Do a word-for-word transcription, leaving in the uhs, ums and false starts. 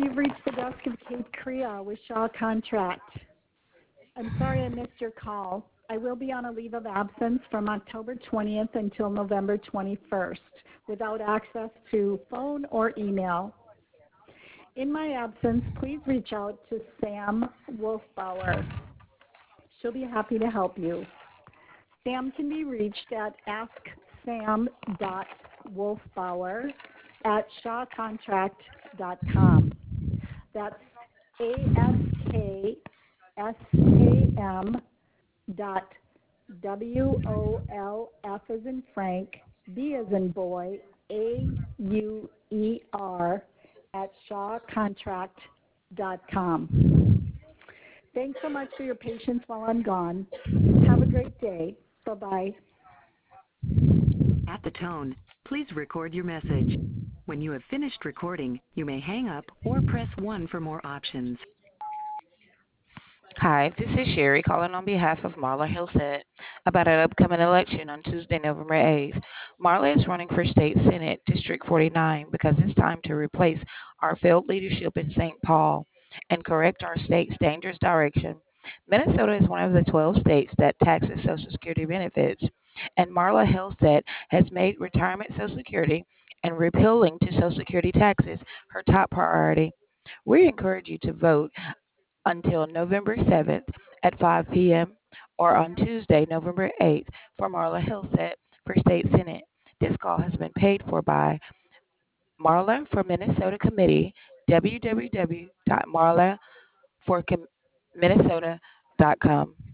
You've reached the desk of Kate Crea with Shaw Contract. I'm sorry I missed your call. I will be on a leave of absence from October twentieth until November twenty-first without access to phone or email. In my absence, please reach out to Sam Wolfbauer. She'll be happy to help you. Sam can be reached at asksam.wolfbauer at shaw contract dot com. That's A-S-K-S-A-M dot W-O-L-F as in Frank, B as in boy, A-U-E-R at shaw contract dot com. Thanks so much for your patience while I'm gone. Have a great day. Bye-bye. At the tone, please record your message. When you have finished recording, you may hang up or press one for more options. Hi, this is Sherry calling on behalf of Marla Hillset about an upcoming election on Tuesday, November eighth. Marla is running for State Senate, District forty-nine, because it's time to replace our failed leadership in Saint Paul and correct our state's dangerous direction. Minnesota is one of the twelve states that taxes Social Security benefits, and Marla Hillset has made retirement Social Security and repealing to Social Security taxes her top priority. We encourage you to vote until November seventh at five p.m. or on Tuesday, November eighth for Marla Hillset for State Senate. This call has been paid for by Marla for Minnesota Committee, w w w dot marla for minnesota dot com.